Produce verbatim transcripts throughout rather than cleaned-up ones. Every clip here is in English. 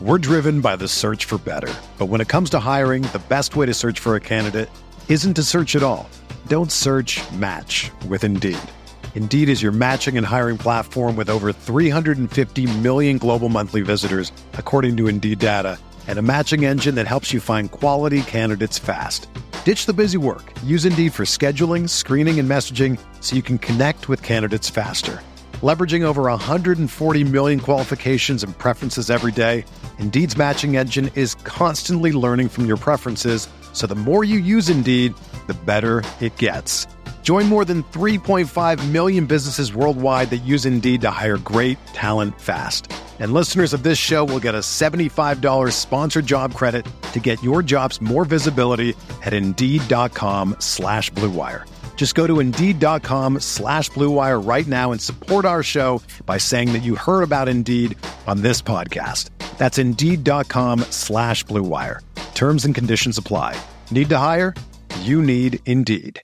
We're driven by the search for better. But when it comes to hiring, the best way to search for a candidate isn't to search at all. Don't search, match with Indeed. Indeed is your matching and hiring platform with over three hundred fifty million global monthly visitors, according to Indeed data, and a matching engine that helps you find quality candidates fast. Ditch the busy work. Use Indeed for scheduling, screening, and messaging so you can connect with candidates faster. Leveraging over one hundred forty million qualifications and preferences every day, Indeed's matching engine is constantly learning from your preferences, so the more you use Indeed, the better it gets. Join more than three point five million businesses worldwide that use Indeed to hire great talent fast. And listeners of this show will get a seventy-five dollars sponsored job credit to get your jobs more visibility at Indeed.com slash Blue Wire. Just go to Indeed.com slash Blue Wire right now and support our show by saying that you heard about Indeed on this podcast. That's Indeed.com slash Blue Wire. Terms and conditions apply. Need to hire? You need Indeed.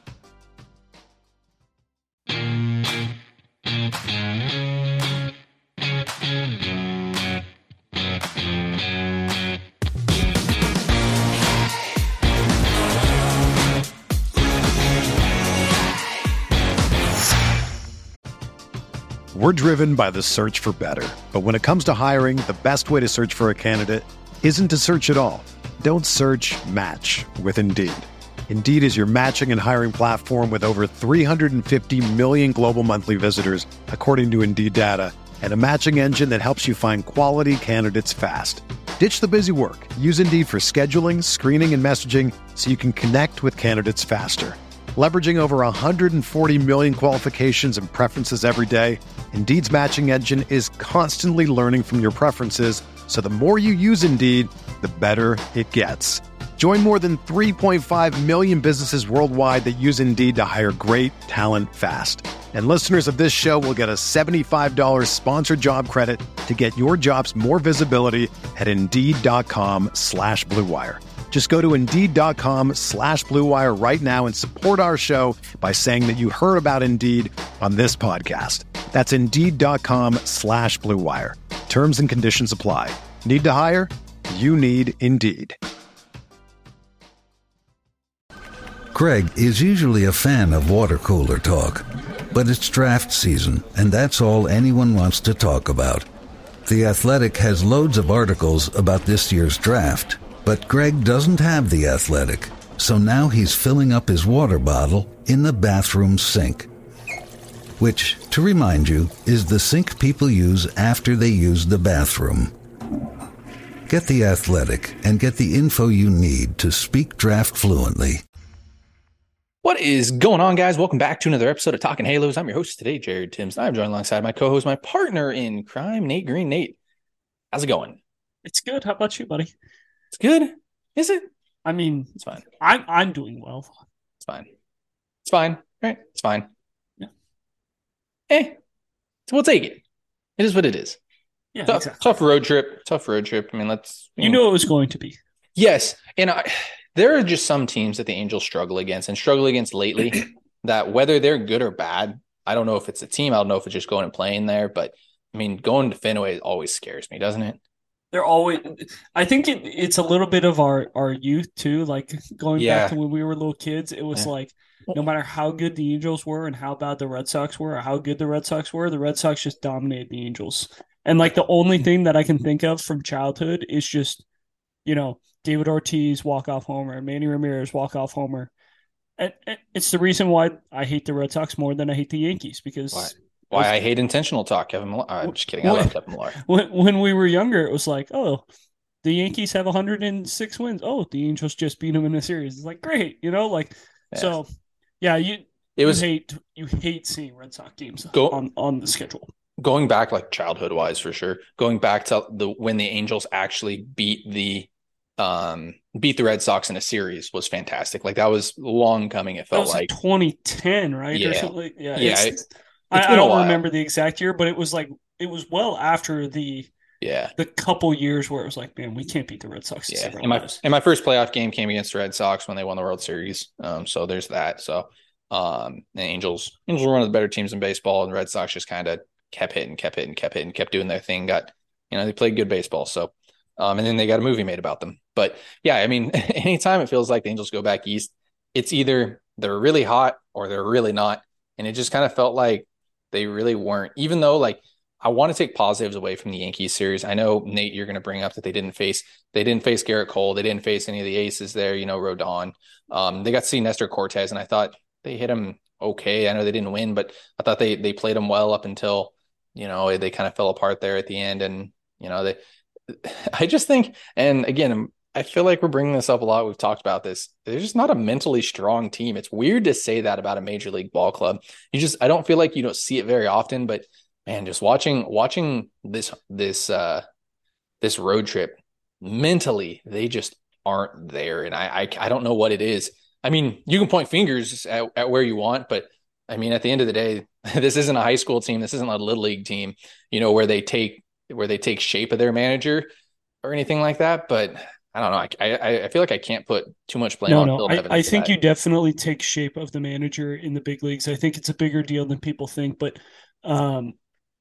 We're driven by the search for better. But when it comes to hiring, the best way to search for a candidate isn't to search at all. Don't search, match with Indeed. Indeed is your matching and hiring platform with over three hundred fifty million global monthly visitors, according to Indeed data, and a matching engine that helps you find quality candidates fast. Ditch the busy work. Use Indeed for scheduling, screening, and messaging so you can connect with candidates faster. Leveraging over one hundred forty million qualifications and preferences every day, Indeed's matching engine is constantly learning from your preferences, so the more you use Indeed, the better it gets. Join more than three point five million businesses worldwide that use Indeed to hire great talent fast. And listeners of this show will get a seventy-five dollars sponsored job credit to get your jobs more visibility at Indeed.com slash Blue Wire. Just go to Indeed.com slash Blue Wire right now and support our show by saying that you heard about Indeed on this podcast. That's Indeed.com slash Blue Wire. Terms and conditions apply. Need to hire? You need Indeed. Craig is usually a fan of water cooler talk, but it's draft season, and that's all anyone wants to talk about. The Athletic has loads of articles about this year's draft. But Greg doesn't have The Athletic, so now he's filling up his water bottle in the bathroom sink. Which, to remind you, is the sink people use after they use the bathroom. Get The Athletic and get the info you need to speak draft fluently. What is going on, guys? Welcome back to another episode of Talking Halos. I'm your host today, Jared Timms. I'm joined alongside my co-host, my partner in crime, Nate Green. Nate, how's it going? It's good. How about you, buddy? It's good. Is it? I mean, it's fine. I'm I'm doing well. It's fine. It's fine. Right? It's fine. Yeah. Eh. So we'll take it. It is what it is. Yeah. Tough, exactly. tough road trip. Tough road trip. I mean, let's. You, you know, know it was going to be. Yes, and I, there are just some teams that the Angels struggle against and struggle against lately. That whether they're good or bad, I don't know if it's a team. I don't know if it's just going and playing there. But I mean, going to Fenway always scares me, doesn't it? They're always. I think it, it's a little bit of our, our youth too. Like going Yeah. back to when we were little kids, it was Yeah. like no matter how good the Angels were and how bad the Red Sox were, or how good the Red Sox were, the Red Sox just dominated the Angels. And like the only thing that I can think of from childhood is just, you know, David Ortiz walk off homer, Manny Ramirez walk off homer, and, and it's the reason why I hate the Red Sox more than I hate the Yankees because. Why, why I hate intentional talk, Kevin Millar. I'm just kidding. I love Kevin Millar. When, when we were younger, it was like, oh, the Yankees have one hundred six wins. Oh, the Angels just beat them in a series. It's like, great, you know, like, Yeah. so, yeah, you It was you hate you hate seeing Red Sox games Go- on, on the schedule. going back like childhood wise for sure. Going back to the when the Angels actually beat the um beat the Red Sox in a series was fantastic. Like that was long coming. It That felt was like like twenty ten, right? Yeah. Or something. Yeah, Yeah, it's- it- I, it's I been a don't while. remember the exact year, but it was like it was well after the yeah. the couple years where it was like, man, we can't beat the Red Sox. Yeah, and my and my first playoff game came against the Red Sox when they won the World Series. Um, so there's that. So, um, the Angels Angels were one of the better teams in baseball, and the Red Sox just kind of kept hitting, kept hitting, kept hitting, kept doing their thing. Got you know they played good baseball. So, Um, and then they got a movie made about them. But yeah, I mean, anytime it feels like the Angels go back east, it's either they're really hot or they're really not. And it just kind of felt like they really weren't, even though like I want to take positives away from the Yankees series. I know, Nate, you're going to bring up that they didn't face, they didn't face Garrett Cole. They didn't face any of the aces there, you know, Rodon. Um, they got to see Nestor Cortez, and I thought they hit him okay. I know they didn't win, but I thought they, they played him well up until, you know, they kind of fell apart there at the end. And, you know, they, I just think, and again, I feel like we're bringing this up a lot. We've talked about this. They're just not a mentally strong team. It's weird to say that about a major league ball club. You just, I don't feel like you don't see it very often, but man, just watching, watching this, this, uh, this road trip mentally, they just aren't there. And I, I, I don't know what it is. I mean, you can point fingers at, at where you want, but I mean, at the end of the day, this isn't a high school team. This isn't a little league team, you know, where they take, where they take shape of their manager or anything like that. But I don't know. I I, I feel like I can't put too much blame no, on no. Phil I, Nevin I for think that. you definitely take shape of the manager in the big leagues. I think it's a bigger deal than people think, but um,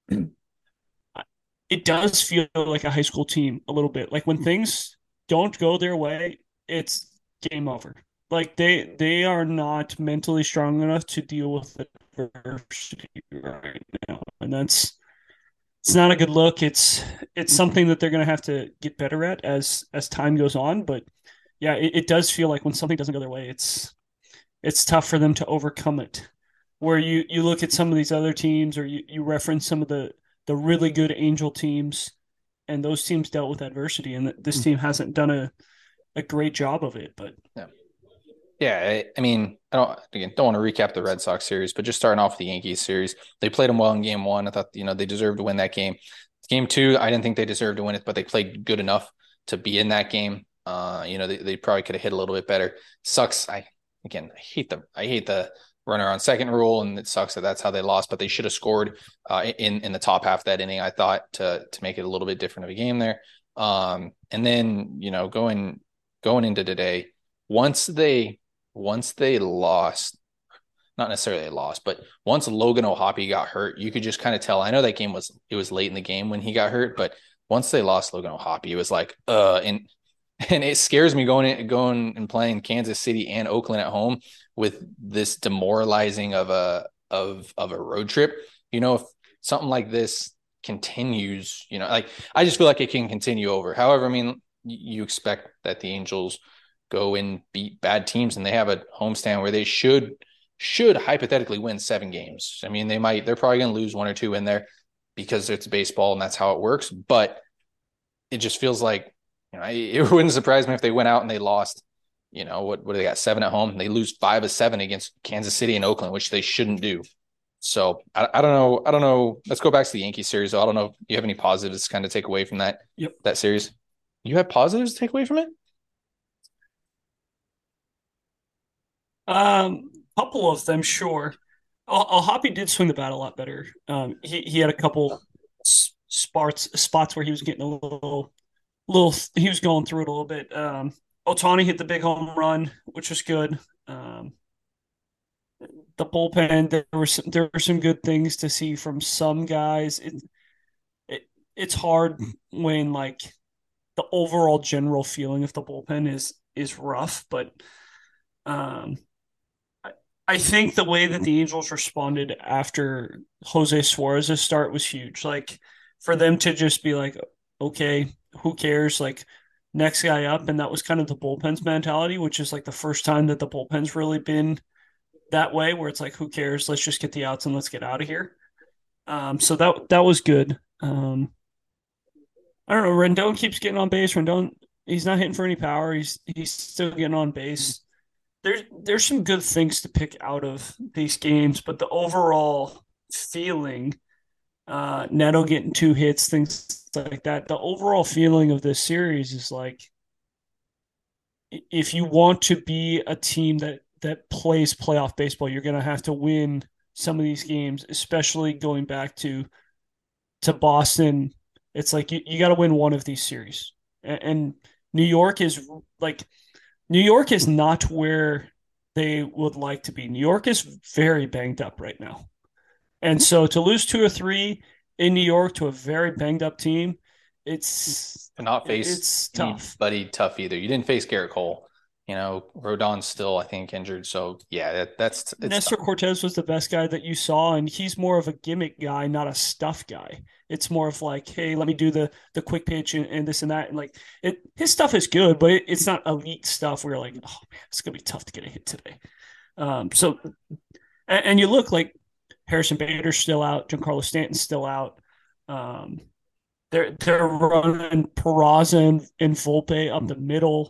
it does feel like a high school team a little bit. Like when things don't go their way, it's game over. Like they they are not mentally strong enough to deal with adversity right now, and that's it's not a good look. It's it's something that they're going to have to get better at as as time goes on. But yeah, it, it does feel like when something doesn't go their way, it's it's tough for them to overcome it. Where you you look at some of these other teams, or you, you reference some of the the really good Angel teams, and those teams dealt with adversity, and this team hasn't done a a great job of it. But yeah, yeah. I, I mean, I don't again don't want to recap the Red Sox series, but just starting off with the Yankees series, they played them well in game one. I thought you know they deserved to win that game. Game two, I didn't think they deserved to win it, but they played good enough to be in that game. Uh, you know, they, they probably could have hit a little bit better. Sucks. I again, I hate the I hate the runner on second rule, and it sucks that that's how they lost. But they should have scored uh, in in the top half of that inning, I thought, to to make it a little bit different of a game there. Um, and then you know going going into today, once they once they lost, not necessarily lost, but once Logan O'Hoppe got hurt, you could just kind of tell. I know that game was it was late in the game when he got hurt, but once they lost Logan O'Hoppe, it was like uh and and it scares me going in, going and playing Kansas City and Oakland at home with this demoralizing of a of of a road trip. You know, if something like this continues, you know, like I just feel like it can continue over. However, I mean, you expect that the Angels go and beat bad teams, and they have a homestand where they should should hypothetically win seven games. I mean, they might they're probably going to lose one or two in there because it's baseball and that's how it works. But it just feels like, you know, it wouldn't surprise me if they went out and they lost, you know, what, what do they got? Seven at home. They lose five of seven against Kansas City and Oakland, which they shouldn't do. So I, I don't know. I don't know. Let's go back to the Yankee series. I don't know if you have any positives to kind of take away from that, yep. that series. You have positives to take away from it? Um, couple of them, sure. O'Hoppe did swing the bat a lot better. Um, he he had a couple spots spots where he was getting a little little. He was going through it a little bit. Um, Ohtani hit the big home run, which was good. Um, the bullpen, there were some, there were some good things to see from some guys. It, it it's hard when like the overall general feeling of the bullpen is is rough, but um, I, I think the way that the Angels responded after Jose Suarez's start was huge. Like for them to just be like, okay, who cares? Like next guy up, and that was kind of the bullpen's mentality, which is like the first time that the bullpen's really been that way, where it's like, who cares? Let's just get the outs and let's get out of here. Um, so that that was good. Um, I don't know. Rendon keeps getting on base. Rendon, he's not hitting for any power. He's he's still getting on base. There's there's some good things to pick out of these games, but the overall feeling, uh, Neto getting two hits, things like that. The overall feeling of this series is like, if you want to be a team that that plays playoff baseball, you're going to have to win some of these games, especially going back to to Boston. It's like you, you got to win one of these series. And, and New York is like New York is not where they would like to be. New York is very banged up right now. And so to lose two or three in New York to a very banged up team it's To not face it's tough. anybody tough either. You didn't face Garrett Cole. You know, Rodon's still, I think, injured. So yeah, that, that's it's Nestor tough. Cortez was the best guy that you saw, and he's more of a gimmick guy, not a stuff guy. It's more of like, hey, let me do the the quick pitch and, and this and that, and like it. His stuff is good, but it, it's not elite stuff. Where you're like, oh man, it's gonna be tough to get a hit today. Um, so, and, and you look like Harrison Bader's still out, Giancarlo Stanton's still out. Um, they're they're running Peraza and, and Volpe up the middle.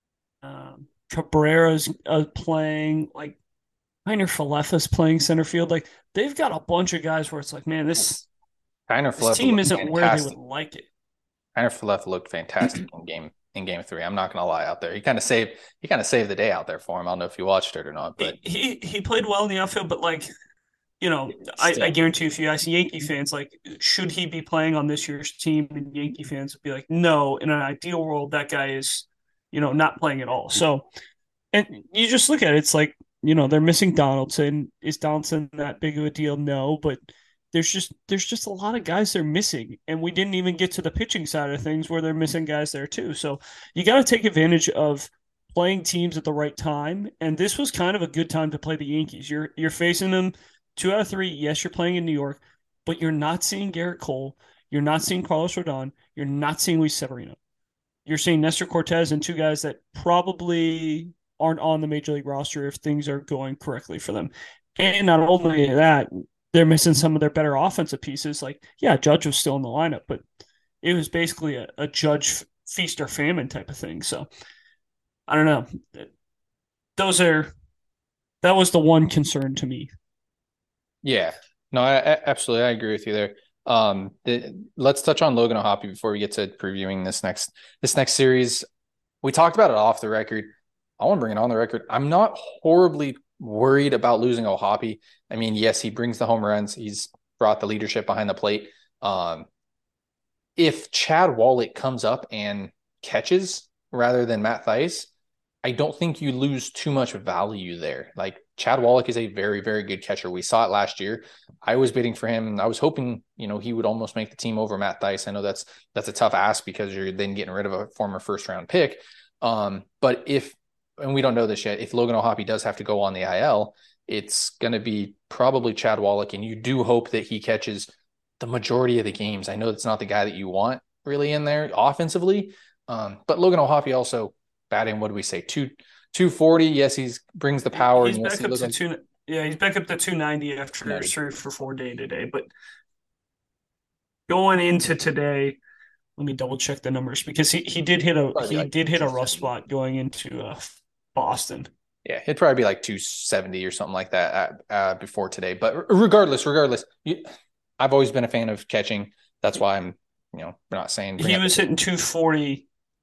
Um, Cabrera's uh, playing like Minor Falefa's playing center field. Like they've got a bunch of guys where it's like, man, this Kiner this Falefa team looked isn't where they would fantastic. like it. Kiner Falefa looked fantastic in game in game three. I'm not gonna lie out there. He kind of saved he kind of saved the day out there for him. I don't know if you watched it or not, but He he played well in the outfield, but like you know, I, still. I guarantee if you ask Yankee fans, like, should he be playing on this year's team? And Yankee fans would be like, no. In an ideal world, that guy is, you know, not playing at all. So, and you just look at it, it's like, you know, they're missing Donaldson. Is Donaldson that big of a deal? No, but there's just there's just a lot of guys they're missing, and we didn't even get to the pitching side of things where they're missing guys there too. So you got to take advantage of playing teams at the right time, and this was kind of a good time to play the Yankees. You're you're facing them two out of three. Yes, you're playing in New York, but you're not seeing Garrett Cole. You're not seeing Carlos Rodon. You're not seeing Luis Severino. You're seeing Nestor Cortez and two guys that probably aren't on the major league roster if things are going correctly for them. And not only that, they're missing some of their better offensive pieces. Like, yeah, Judge was still in the lineup, but it was basically a, a Judge feast or famine type of thing. So I don't know. Those are that was the one concern to me. Yeah, no, I, I absolutely I agree with you there. Um, the, let's touch on Logan O'Hoppe before we get to previewing this next this next series. We talked about it off the record. I want to bring it on the record. I'm not horribly worried about losing O'Hoppe. I mean, yes, he brings the home runs. He's brought the leadership behind the plate. Um, if Chad Wallach comes up and catches rather than Matt Thaiss, I don't think you lose too much value there. Like Chad Wallach is a very, very good catcher. We saw it last year. I was bidding for him, and I was hoping, you know, he would almost make the team over Matt Thaiss. I know that's that's a tough ask because you're then getting rid of a former first round pick. Um, but if, and we don't know this yet, if Logan O'Hoppe does have to go on the I L, it's going to be probably Chad Wallach, and you do hope that he catches the majority of the games. I know that's not the guy that you want really in there offensively, um, but Logan O'Hoppe also batting, what do we say, two two forty? Yes, he's brings the power. He's and yes, back he up to like, two. Yeah, he's back up to two ninety after two ninety. three for four day today. But going into today, let me double check the numbers because he, he did hit a Probably he like did hit a rough spot going into uh, Boston. Yeah, it'd probably be like two seventy or something like that uh, before today. But regardless, regardless, you, I've always been a fan of catching. That's why I'm, you know, we're not saying He was hitting two forty.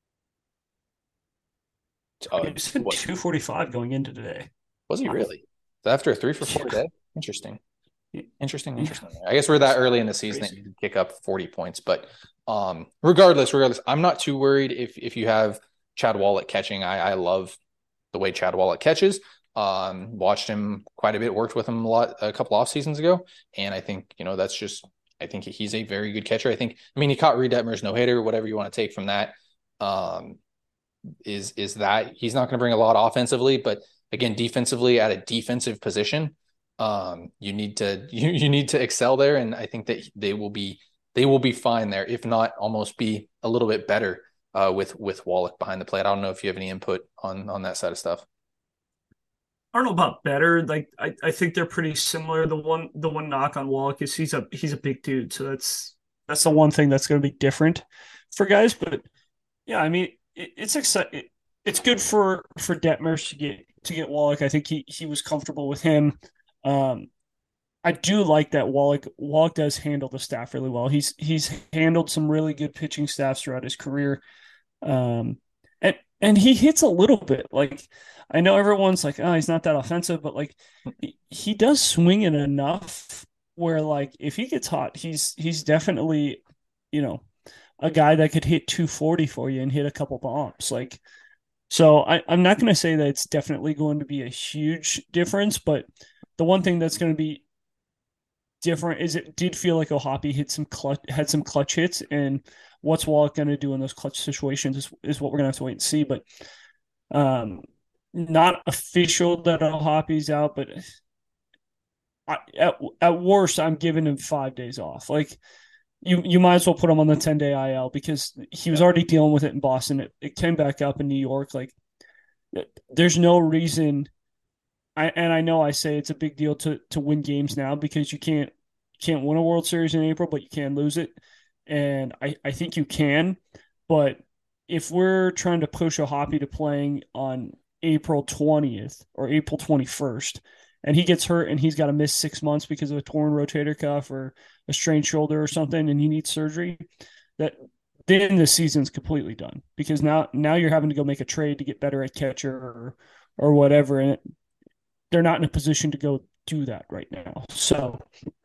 Uh, he was hitting two forty-five going into today. Was he really? After a three for four day? Interesting. Interesting, interesting. I guess we're that early in the season that you can kick up forty points. But um, regardless, regardless, I'm not too worried if if you have Chad Wallach catching. I, I love the way Chad Wallach catches. Um, watched him quite a bit, worked with him a lot a couple off seasons ago. And I think, you know, that's just, I think he's a very good catcher. I think, I mean, he caught Reed Detmer's no-hitter, whatever you want to take from that. Um, is is that he's not going to bring a lot offensively, but again, defensively at a defensive position, um, you need to you, you need to excel there, and I think that they will be they will be fine there, if not almost be a little bit better uh, with with Wallach behind the plate. I don't know if you have any input on on that side of stuff. I don't know about better. Like I, I think they're pretty similar. The one the one knock on Wallach is he's a he's a big dude, so that's that's the one thing that's going to be different for guys. But yeah, I mean, it, it's exciting. It, it's good for for Detmer to get to get Wallach. I think he he was comfortable with him. Um, I do like that Wallach Wallach does handle the staff really well. He's he's handled some really good pitching staffs throughout his career. Um, and and he hits a little bit. Like I know everyone's like, oh, he's not that offensive, but like he, he does swing it enough where like if he gets hot, he's he's definitely, you know, a guy that could hit two forty for you and hit a couple bombs. Like so I, I'm not going to say that it's definitely going to be a huge difference, but the one thing that's going to be different is it did feel like O'Hoppe hit some clutch, had some clutch hits, and what's Wallach going to do in those clutch situations is, is what we're going to have to wait and see. But um, not official that El Hoppy's out, but I, at, at worst, I'm giving him five days off. Like, you you might as well put him on the ten-day I L because he was already dealing with it in Boston. It, it came back up in New York. Like, there's no reason – I and I know I say it's a big deal to to win games now because you can't can't win a World Series in April, but you can lose it. And I, I think you can. But if we're trying to push a Hoppy to playing on April twentieth or April twenty-first – and he gets hurt and he's got to miss six months because of a torn rotator cuff or a strained shoulder or something, and he needs surgery, that then the season's completely done because now now you're having to go make a trade to get better at catcher or or whatever, and it, they're not in a position to go do that right now. So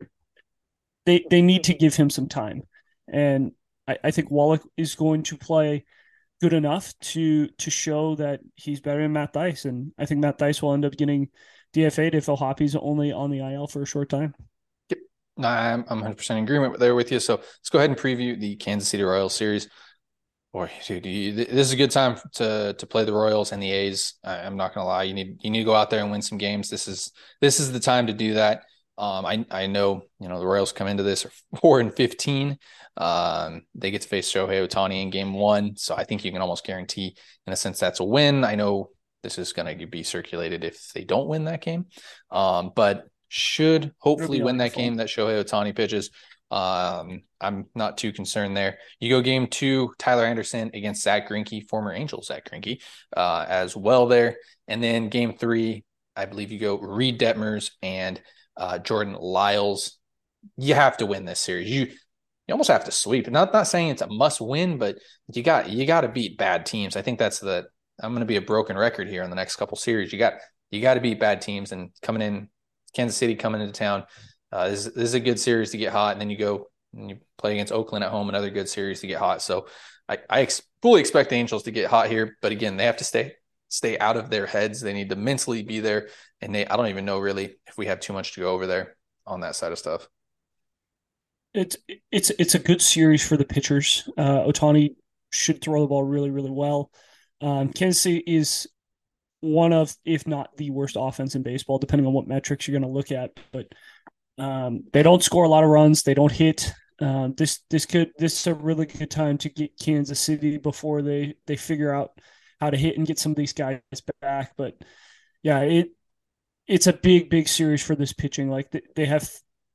they they need to give him some time, and I, I think Wallach is going to play good enough to to show that he's better than Matt Thaiss, and I think Matt Thaiss will end up getting D F A'd if El Hoppy's only on the I L for a short time. Yep. No, I'm, I'm one hundred percent in agreement there with you. So let's go ahead and preview the Kansas City Royals series. Boy, dude, you, this is a good time to to play the Royals and the A's. I, I'm not gonna lie, you need you need to go out there and win some games. This is this is the time to do that. Um, I I know you know the Royals come into this four and fifteen. Um, they get to face Shohei Ohtani in game one, so I think you can almost guarantee, in a sense, that's a win. I know this is going to be circulated if they don't win that game, um, but should hopefully win that game that Shohei Ohtani pitches. Um, I'm not too concerned there. You go game two, Tyler Anderson against Zach Greinke, former Angel Zach Greinke, uh, as well there. And then game three, I believe you go Reed Detmers and uh, Jordan Lyles. You have to win this series. You you almost have to sweep. Not not saying it's a must win, but you got you got to beat bad teams. I think that's the. I'm going to be a broken record here in the next couple series. You got you got to beat bad teams, and coming in, Kansas City coming into town. Uh, this, this is a good series to get hot, and then you go and you play against Oakland at home, another good series to get hot. So I, I ex- fully expect the Angels to get hot here, but again, they have to stay stay out of their heads. They need to mentally be there, and they I don't even know really if we have too much to go over there on that side of stuff. It's it's it's a good series for the pitchers. Uh, Ohtani should throw the ball really really well. Um, Kansas City is one of, if not the worst offense in baseball, depending on what metrics you're going to look at. But um, they don't score a lot of runs. They don't hit. Um, this this could this is a really good time to get Kansas City before they they figure out how to hit and get some of these guys back. But yeah, it it's a big big series for this pitching. Like they, they have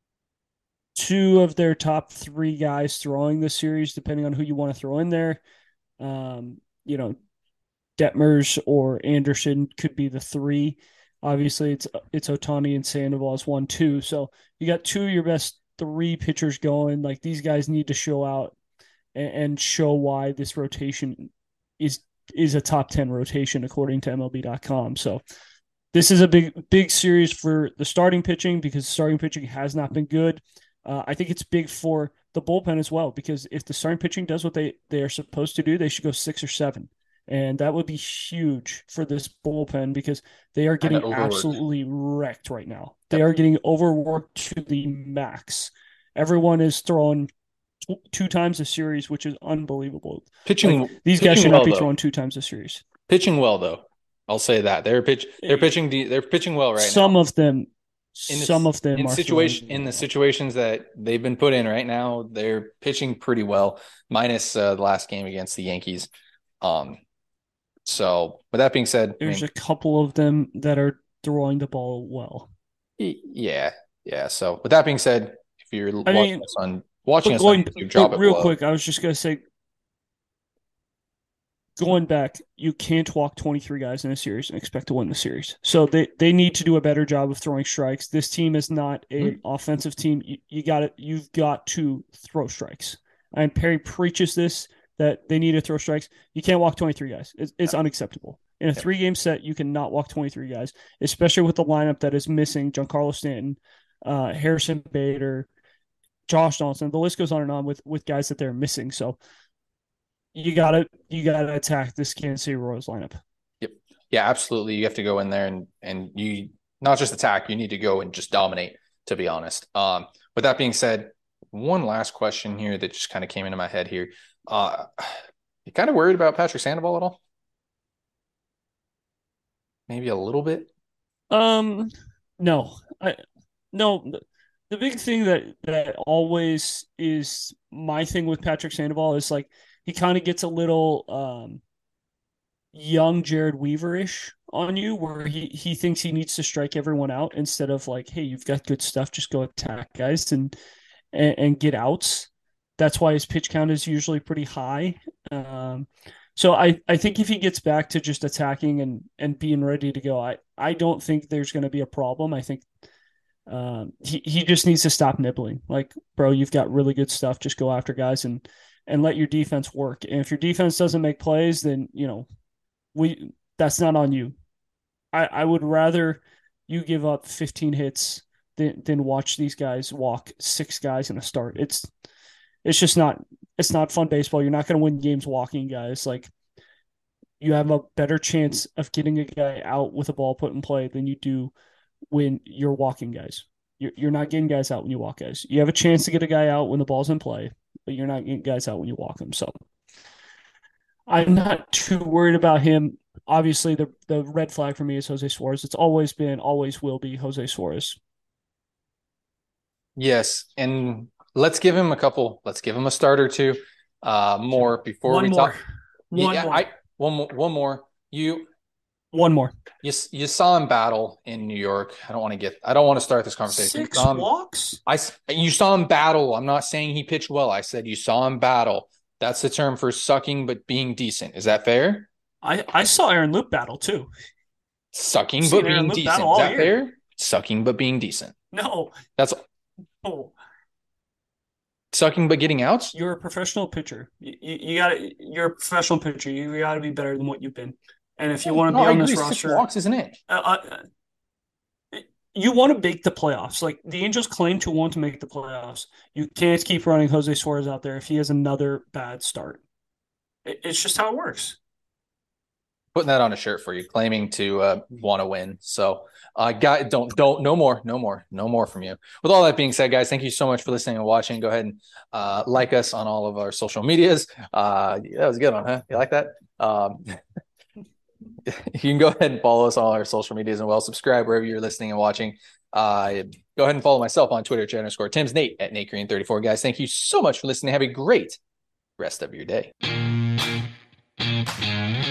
two of their top three guys throwing this series, depending on who you want to throw in there. Um, you know. Detmers or Anderson could be the three. Obviously, it's it's Ohtani and Sandoval as one, two. So you got two of your best three pitchers going. Like, these guys need to show out and, and show why this rotation is is a top ten rotation according to M L B dot com. So this is a big big series for the starting pitching because the starting pitching has not been good. Uh, I think it's big for the bullpen as well because if the starting pitching does what they, they are supposed to do, they should go six or seven. And that would be huge for this bullpen because they are getting absolutely wrecked right now. They yep. are getting overworked to the max. Everyone is throwing t- two times a series, which is unbelievable. Pitching, like, these pitching guys should well, not be though. throwing two times a series. Pitching well, though. I'll say that they're pitch. They're pitching. They're pitching well right some now. Some of them. In the, some of them in are situation in the situations that they've been put in right now. They're pitching pretty well, minus uh, the last game against the Yankees. Um. So, with that being said, there's I mean, a couple of them that are throwing the ball well. Yeah, yeah. So, with that being said, if you're I watching mean, us on watching us going, on YouTube, drop it real below. quick. I was just gonna say, going back, you can't walk twenty-three guys in a series and expect to win the series. So they, they need to do a better job of throwing strikes. This team is not an mm-hmm. offensive team. You, you got it. You've got to throw strikes. And Perry preaches this, that they need to throw strikes. You can't walk twenty-three guys. It's, it's yeah. unacceptable. In a yeah. three-game set, you cannot walk twenty-three guys, especially with the lineup that is missing Giancarlo Stanton, uh, Harrison Bader, Josh Donaldson. The list goes on and on with, with guys that they're missing. So you gotta you gotta attack this Kansas City Royals lineup. Yep. Yeah, absolutely. You have to go in there and and you not just attack. You need to go and just dominate. To be honest. Um, with that being said, one last question here that just kind of came into my head here. Uh, you kind of worried about Patrick Sandoval at all? Maybe a little bit. Um, no, I no. The, the big thing that that always is my thing with Patrick Sandoval is like he kind of gets a little um young Jared Weaver-ish on you, where he he thinks he needs to strike everyone out instead of like, hey, you've got good stuff, just go attack guys and and, and get outs. That's why his pitch count is usually pretty high. Um, so I, I think if he gets back to just attacking and, and being ready to go, I, I don't think there's going to be a problem. I think um, he, he just needs to stop nibbling. Like, bro, you've got really good stuff. Just go after guys and, and let your defense work. And if your defense doesn't make plays, then, you know, we that's not on you. I, I would rather you give up fifteen hits than, than watch these guys walk six guys in a start. It's it's just not it's not fun baseball. You're not going to win games walking guys. Like you have a better chance of getting a guy out with a ball put in play than you do when you're walking guys. You're you're not getting guys out when you walk guys. You have a chance to get a guy out when the ball's in play, but you're not getting guys out when you walk them. So I'm not too worried about him. Obviously, the the red flag for me is Jose Suarez. It's always been, always will be Jose Suarez. Yes, and let's give him a couple. Let's give him a start or two uh, more before one we more. talk. One yeah, more. I one more. One more. You one more. You you saw him battle in New York. I don't want to get. I don't want to start this conversation. Six um, walks. I you saw him battle. I'm not saying he pitched well. I said you saw him battle. That's the term for sucking but being decent. Is that fair? I, I saw Aaron Loup battle too. Sucking but being decent. Is that year. fair? Sucking but being decent. No. That's no. Sucking but getting outs? You're a professional pitcher. You, you, you got you're a professional pitcher. You got to be better than what you've been. And if you want to no, be on I this agree. roster, Six walks isn't it? Uh, uh, you want to make the playoffs. Like the Angels claim to want to make the playoffs. You can't keep running Jose Suarez out there if he has another bad start. It, it's just how it works. Putting that on a shirt for you, claiming to uh, want to win. So, uh, guy, don't, don't, no more, no more, no more from you. With all that being said, guys, thank you so much for listening and watching. Go ahead and uh, like us on all of our social medias. Uh, that was a good one, huh? You like that? Um, you can go ahead and follow us on all our social medias and well, subscribe wherever you're listening and watching. Uh, go ahead and follow myself on Twitter, J underscore Tim's Nate at Nate Green thirty-four. Guys, thank you so much for listening. Have a great rest of your day.